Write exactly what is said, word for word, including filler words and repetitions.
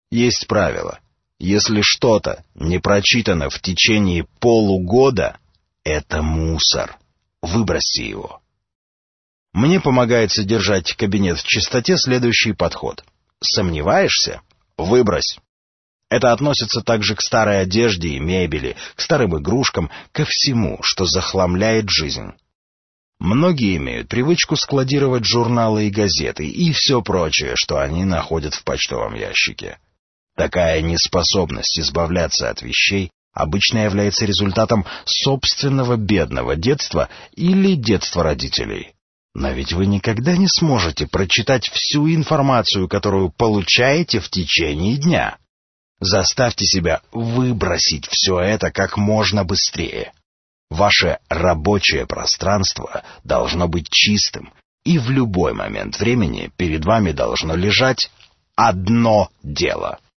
Есть правило. Если что-то не прочитано в течение полугода, это мусор. Выбросьте его. Мне помогает содержать кабинет в чистоте следующий подход. Сомневаешься? Выбрось. Это относится также к старой одежде и мебели, к старым игрушкам, ко всему, что захламляет жизнь. Многие имеют привычку складировать журналы и газеты и все прочее, что они находят в почтовом ящике. Такая неспособность избавляться от вещей обычно является результатом собственного бедного детства или детства родителей. Но ведь вы никогда не сможете прочитать всю информацию, которую получаете в течение дня. Заставьте себя выбросить все это как можно быстрее. Ваше рабочее пространство должно быть чистым, и в любой момент времени перед вами должно лежать одно дело.